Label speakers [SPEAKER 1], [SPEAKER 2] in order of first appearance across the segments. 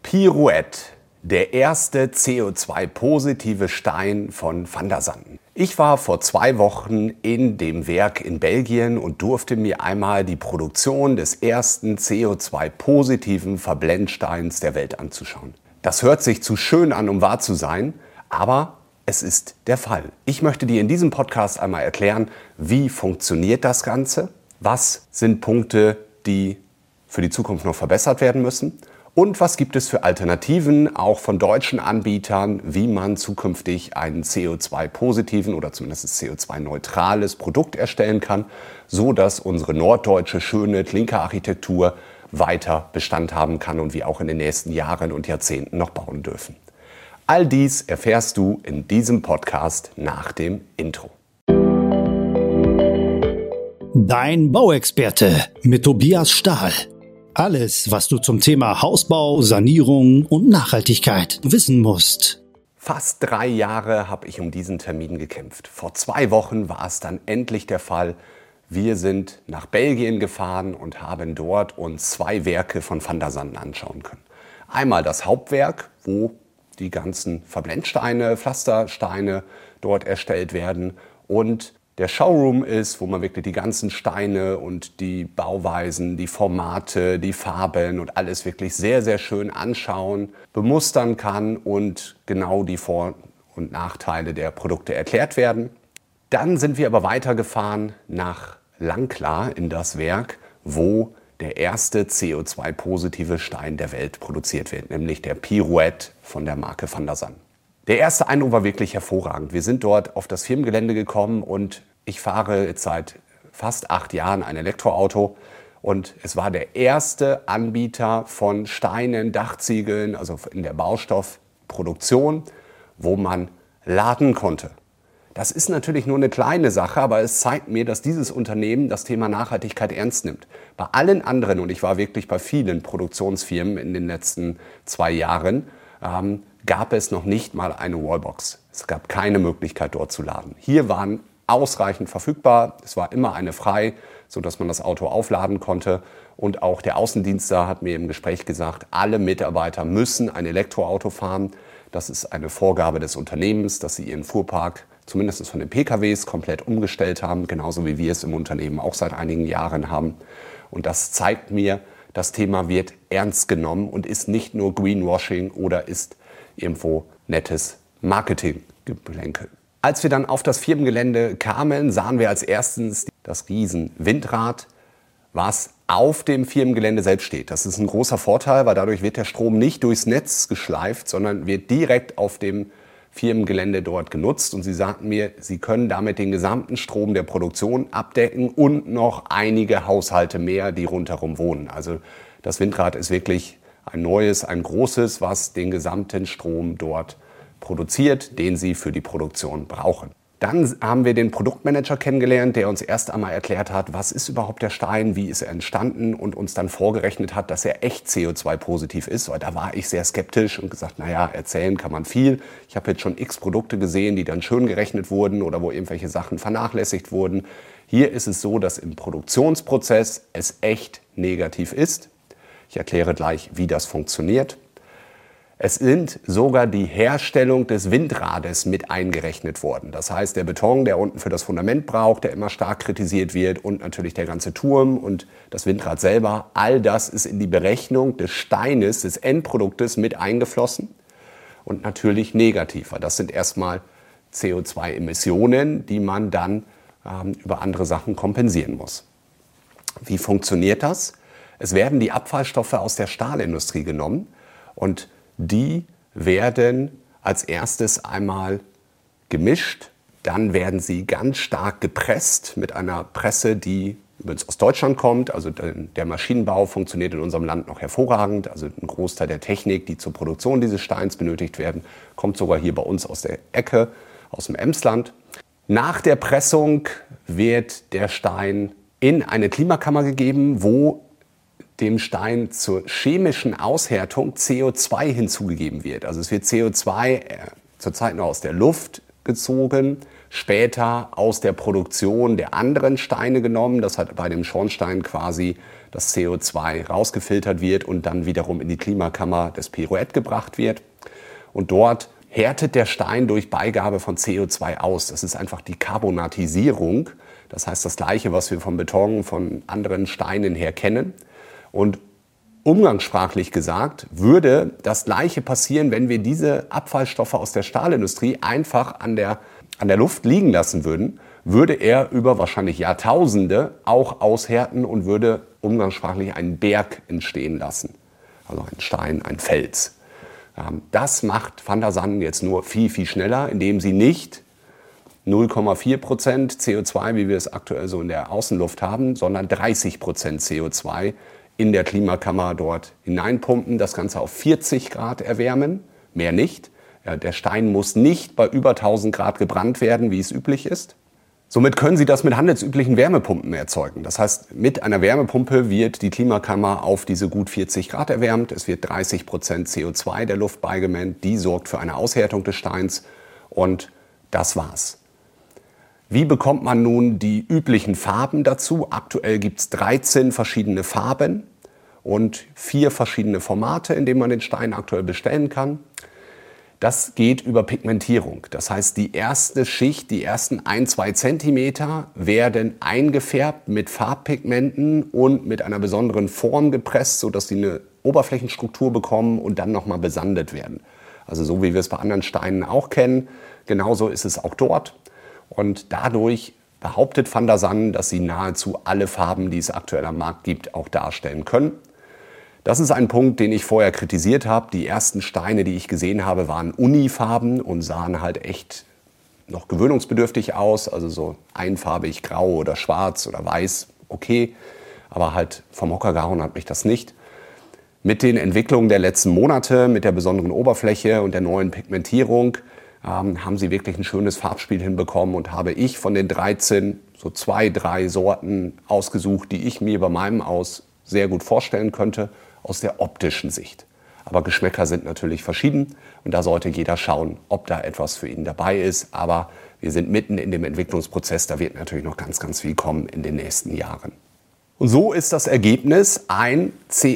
[SPEAKER 1] Pirouette, der erste CO2-positive Stein von Van der Sanden. Ich war vor 2 Wochen in dem Werk in Belgien und durfte mir einmal die Produktion des ersten CO2-positiven Verblendsteins der Welt anzuschauen. Das hört sich zu schön an, um wahr zu sein, aber es ist der Fall. Ich möchte dir in diesem Podcast einmal erklären, wie funktioniert das Ganze, was sind Punkte, die für die Zukunft noch verbessert werden müssen und was gibt es für Alternativen, auch von deutschen Anbietern, wie man zukünftig einen CO2-positiven oder zumindest CO2-neutrales Produkt erstellen kann, so dass unsere norddeutsche schöne Klinkerarchitektur weiter Bestand haben kann und wir auch in den nächsten Jahren und Jahrzehnten noch bauen dürfen. All dies erfährst du in diesem Podcast nach dem Intro.
[SPEAKER 2] Dein Bauexperte mit Tobias Stahl. Alles, was du zum Thema Hausbau, Sanierung und Nachhaltigkeit wissen musst.
[SPEAKER 1] Fast 3 Jahre habe ich um diesen Termin gekämpft. Vor 2 Wochen war es dann endlich der Fall. Wir sind nach Belgien gefahren und haben dort uns 2 Werke von Van der Sanden anschauen können. Einmal das Hauptwerk, wo die ganzen Verblendsteine, Pflastersteine dort erstellt werden und der Showroom ist, wo man wirklich die ganzen Steine und die Bauweisen, die Formate, die Farben und alles wirklich sehr, sehr schön anschauen, bemustern kann und genau die Vor- und Nachteile der Produkte erklärt werden. Dann sind wir aber weitergefahren nach Langklaar in das Werk, wo der erste CO2-positive Stein der Welt produziert wird, nämlich der Pirouette von der Marke Van der Sanden. Der erste Eindruck war wirklich hervorragend. Wir sind dort auf das Firmengelände gekommen und ich fahre jetzt seit fast 8 Jahren ein Elektroauto und es war der erste Anbieter von Steinen, Dachziegeln, also in der Baustoffproduktion, wo man laden konnte. Das ist natürlich nur eine kleine Sache, aber es zeigt mir, dass dieses Unternehmen das Thema Nachhaltigkeit ernst nimmt. Bei allen anderen, und ich war wirklich bei vielen Produktionsfirmen in den letzten 2 Jahren, gab es noch nicht mal eine Wallbox. Es gab keine Möglichkeit, dort zu laden. Hier waren ausreichend verfügbar. Es war immer eine frei, sodass man das Auto aufladen konnte. Und auch der Außendienstler hat mir im Gespräch gesagt, alle Mitarbeiter müssen ein Elektroauto fahren. Das ist eine Vorgabe des Unternehmens, dass sie ihren Fuhrpark zumindest von den PKWs komplett umgestellt haben, genauso wie wir es im Unternehmen auch seit einigen Jahren haben. Und das zeigt mir, das Thema wird ernst genommen und ist nicht nur Greenwashing oder ist irgendwo nettes Marketinggeplänkel. Als wir dann auf das Firmengelände kamen, sahen wir als erstes das riesen Windrad, was auf dem Firmengelände selbst steht. Das ist ein großer Vorteil, weil dadurch wird der Strom nicht durchs Netz geschleift, sondern wird direkt auf dem Firmengelände dort genutzt. Und sie sagten mir, sie können damit den gesamten Strom der Produktion abdecken und noch einige Haushalte mehr, die rundherum wohnen. Also das Windrad ist wirklich ein neues, ein großes, was den gesamten Strom dort produziert, den sie für die Produktion brauchen. Dann haben wir den Produktmanager kennengelernt, der uns erst einmal erklärt hat, was ist überhaupt der Stein, wie ist er entstanden und uns dann vorgerechnet hat, dass er echt CO2-positiv ist. Und da war ich sehr skeptisch und gesagt, naja, erzählen kann man viel. Ich habe jetzt schon x Produkte gesehen, die dann schön gerechnet wurden oder wo irgendwelche Sachen vernachlässigt wurden. Hier ist es so, dass im Produktionsprozess es echt negativ ist. Ich erkläre gleich, wie das funktioniert. Es sind sogar die Herstellung des Windrades mit eingerechnet worden. Das heißt, der Beton, der unten für das Fundament braucht, der immer stark kritisiert wird und natürlich der ganze Turm und das Windrad selber, all das ist in die Berechnung des Steines, des Endproduktes mit eingeflossen und natürlich negativ, weil das sind erstmal CO2-Emissionen, die man dann über andere Sachen kompensieren muss. Wie funktioniert das? Es werden die Abfallstoffe aus der Stahlindustrie genommen und die werden als erstes einmal gemischt, dann werden sie ganz stark gepresst mit einer Presse, die übrigens aus Deutschland kommt. Also der Maschinenbau funktioniert in unserem Land noch hervorragend. Also ein Großteil der Technik, die zur Produktion dieses Steins benötigt werden, kommt sogar hier bei uns aus der Ecke, aus dem Emsland. Nach der Pressung wird der Stein in eine Klimakammer gegeben, wo dem Stein zur chemischen Aushärtung CO2 hinzugegeben wird. Also es wird CO2 zurzeit noch aus der Luft gezogen, später aus der Produktion der anderen Steine genommen. Das hat bei dem Schornstein quasi das CO2 rausgefiltert wird und dann wiederum in die Klimakammer des Pirouette gebracht wird. Und dort härtet der Stein durch Beigabe von CO2 aus. Das ist einfach die Karbonatisierung. Das heißt das Gleiche, was wir vom Beton, von anderen Steinen her kennen. Und umgangssprachlich gesagt, würde das Gleiche passieren, wenn wir diese Abfallstoffe aus der Stahlindustrie einfach an der Luft liegen lassen würden, würde er über wahrscheinlich Jahrtausende auch aushärten und würde umgangssprachlich einen Berg entstehen lassen. Also ein Stein, ein Fels. Das macht Van der Sanden jetzt nur viel, viel schneller, indem sie nicht 0,4% CO2, wie wir es aktuell so in der Außenluft haben, sondern 30% CO2 in der Klimakammer dort hineinpumpen, das Ganze auf 40 Grad erwärmen, mehr nicht. Der Stein muss nicht bei über 1000 Grad gebrannt werden, wie es üblich ist. Somit können Sie das mit handelsüblichen Wärmepumpen erzeugen. Das heißt, mit einer Wärmepumpe wird die Klimakammer auf diese gut 40 Grad erwärmt. Es wird 30% CO2 der Luft beigemengt. Die sorgt für eine Aushärtung des Steins und das war's. Wie bekommt man nun die üblichen Farben dazu? Aktuell gibt es 13 verschiedene Farben und 4 verschiedene Formate, in denen man den Stein aktuell bestellen kann. Das geht über Pigmentierung. Das heißt, die erste Schicht, die ersten 1-2 Zentimeter werden eingefärbt mit Farbpigmenten und mit einer besonderen Form gepresst, sodass sie eine Oberflächenstruktur bekommen und dann nochmal besandet werden. Also so wie wir es bei anderen Steinen auch kennen, genauso ist es auch dort. Und dadurch behauptet Van der Sanden, dass sie nahezu alle Farben, die es aktuell am Markt gibt, auch darstellen können. Das ist ein Punkt, den ich vorher kritisiert habe. Die ersten Steine, die ich gesehen habe, waren Unifarben und sahen halt echt noch gewöhnungsbedürftig aus. Also so einfarbig, grau oder schwarz oder weiß, okay. Aber halt vom Hocker gehauen hat mich das nicht. Mit den Entwicklungen der letzten Monate, mit der besonderen Oberfläche und der neuen Pigmentierung, haben sie wirklich ein schönes Farbspiel hinbekommen und habe ich von den 13 so 2-3 Sorten ausgesucht, die ich mir bei meinem Aus sehr gut vorstellen könnte aus der optischen Sicht. Aber Geschmäcker sind natürlich verschieden und da sollte jeder schauen, ob da etwas für ihn dabei ist. Aber wir sind mitten in dem Entwicklungsprozess, da wird natürlich noch ganz, ganz viel kommen in den nächsten Jahren. Und so ist das Ergebnis ein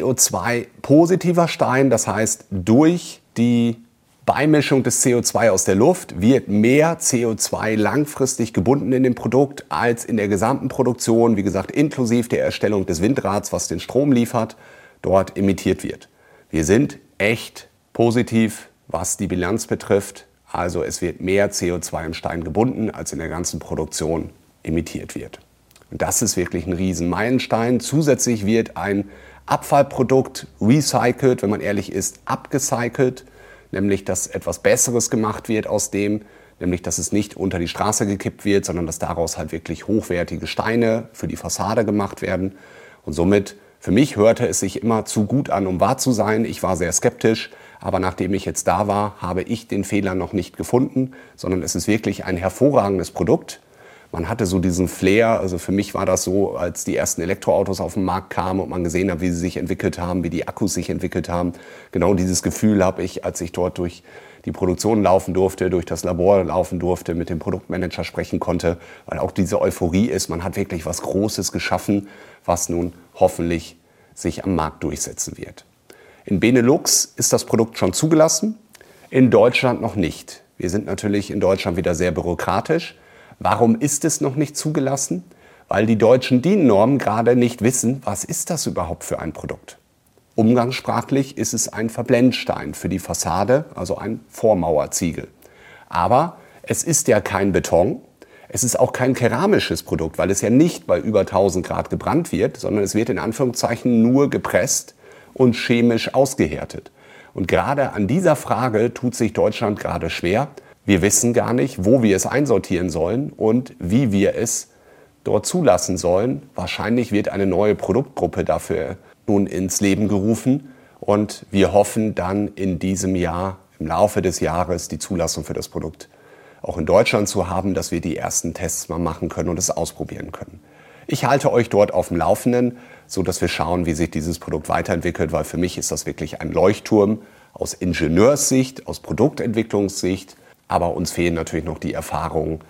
[SPEAKER 1] CO2-positiver Stein, das heißt durch die Beimischung des CO2 aus der Luft wird mehr CO2 langfristig gebunden in dem Produkt als in der gesamten Produktion, wie gesagt, inklusive der Erstellung des Windrads, was den Strom liefert, dort emittiert wird. Wir sind echt positiv, was die Bilanz betrifft. Also es wird mehr CO2 im Stein gebunden, als in der ganzen Produktion emittiert wird. Und das ist wirklich ein riesen Meilenstein. Zusätzlich wird ein Abfallprodukt recycelt, wenn man ehrlich ist, abgecycelt. Nämlich, dass etwas Besseres gemacht wird aus dem, nämlich, dass es nicht unter die Straße gekippt wird, sondern dass daraus halt wirklich hochwertige Steine für die Fassade gemacht werden. Und somit, für mich hörte es sich immer zu gut an, um wahr zu sein. Ich war sehr skeptisch, aber nachdem ich jetzt da war, habe ich den Fehler noch nicht gefunden, sondern es ist wirklich ein hervorragendes Produkt. Man hatte so diesen Flair, also für mich war das so, als die ersten Elektroautos auf den Markt kamen und man gesehen hat, wie sie sich entwickelt haben, wie die Akkus sich entwickelt haben. Genau dieses Gefühl habe ich, als ich dort durch die Produktion laufen durfte, durch das Labor laufen durfte, mit dem Produktmanager sprechen konnte, weil auch diese Euphorie ist, man hat wirklich was Großes geschaffen, was nun hoffentlich sich am Markt durchsetzen wird. In Benelux ist das Produkt schon zugelassen, in Deutschland noch nicht. Wir sind natürlich in Deutschland wieder sehr bürokratisch. Warum ist es noch nicht zugelassen? Weil die deutschen DIN-Normen gerade nicht wissen, was ist das überhaupt für ein Produkt. Umgangssprachlich ist es ein Verblendstein für die Fassade, also ein Vormauerziegel. Aber es ist ja kein Beton, es ist auch kein keramisches Produkt, weil es ja nicht bei über 1000 Grad gebrannt wird, sondern es wird in Anführungszeichen nur gepresst und chemisch ausgehärtet. Und gerade an dieser Frage tut sich Deutschland gerade schwer. Wir wissen gar nicht, wo wir es einsortieren sollen und wie wir es dort zulassen sollen. Wahrscheinlich wird eine neue Produktgruppe dafür nun ins Leben gerufen und wir hoffen dann in diesem Jahr, im Laufe des Jahres, die Zulassung für das Produkt auch in Deutschland zu haben, dass wir die ersten Tests mal machen können und es ausprobieren können. Ich halte euch dort auf dem Laufenden, sodass wir schauen, wie sich dieses Produkt weiterentwickelt, weil für mich ist das wirklich ein Leuchtturm aus Ingenieurssicht, aus Produktentwicklungssicht. Aber uns fehlen natürlich noch die Erfahrungen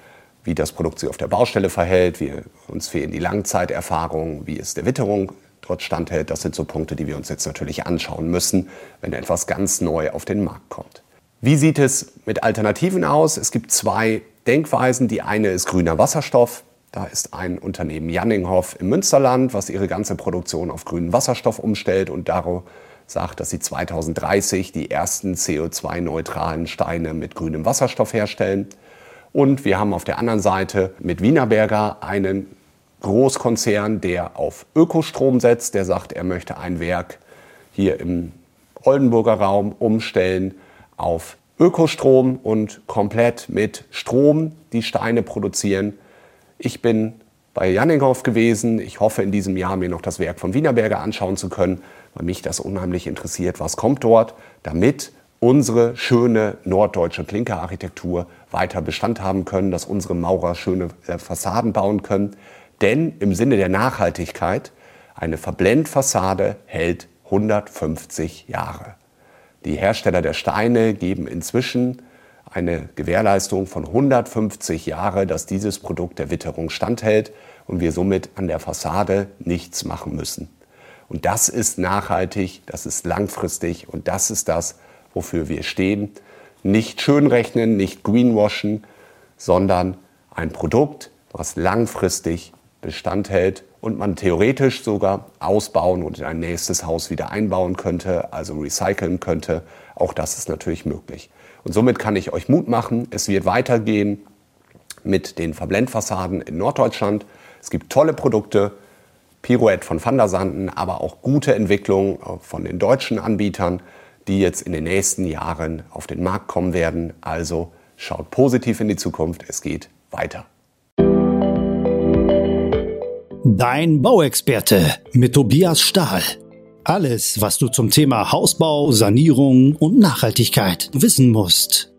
[SPEAKER 1] wie das Produkt sich auf der Baustelle verhält, uns fehlen die Langzeiterfahrungen, wie es der Witterung dort standhält. Das sind so Punkte, die wir uns jetzt natürlich anschauen müssen, wenn etwas ganz neu auf den Markt kommt. Wie sieht es mit Alternativen aus? Es gibt zwei Denkweisen. Die eine ist grüner Wasserstoff. Da ist ein Unternehmen Janninghoff im Münsterland, was ihre ganze Produktion auf grünen Wasserstoff umstellt und darauf sagt, dass sie 2030 die ersten CO2-neutralen Steine mit grünem Wasserstoff herstellen. Und wir haben auf der anderen Seite mit Wienerberger einen Großkonzern, der auf Ökostrom setzt. Der sagt, er möchte ein Werk hier im Oldenburger Raum umstellen auf Ökostrom und komplett mit Strom die Steine produzieren. Ich bin bei Janninghoff gewesen. Ich hoffe, in diesem Jahr mir noch das Werk von Wienerberger anschauen zu können, weil mich das unheimlich interessiert, was kommt dort, damit unsere schöne norddeutsche Klinkerarchitektur weiter Bestand haben können, dass unsere Maurer schöne Fassaden bauen können. Denn im Sinne der Nachhaltigkeit, eine Verblendfassade hält 150 Jahre. Die Hersteller der Steine geben inzwischen eine Gewährleistung von 150 Jahre, dass dieses Produkt der Witterung standhält und wir somit an der Fassade nichts machen müssen. Und das ist nachhaltig, das ist langfristig und das ist das, wofür wir stehen. Nicht schönrechnen, nicht greenwashen, sondern ein Produkt, was langfristig Bestand hält und man theoretisch sogar ausbauen und in ein nächstes Haus wieder einbauen könnte, also recyceln könnte. Auch das ist natürlich möglich. Und somit kann ich euch Mut machen, es wird weitergehen mit den Verblendfassaden in Norddeutschland. Es gibt tolle Produkte, Pirouette von Van der Sanden, aber auch gute Entwicklungen von den deutschen Anbietern, die jetzt in den nächsten Jahren auf den Markt kommen werden. Also schaut positiv in die Zukunft, es geht weiter.
[SPEAKER 2] Dein Bauexperte mit Tobias Stahl. Alles, was du zum Thema Hausbau, Sanierung und Nachhaltigkeit wissen musst.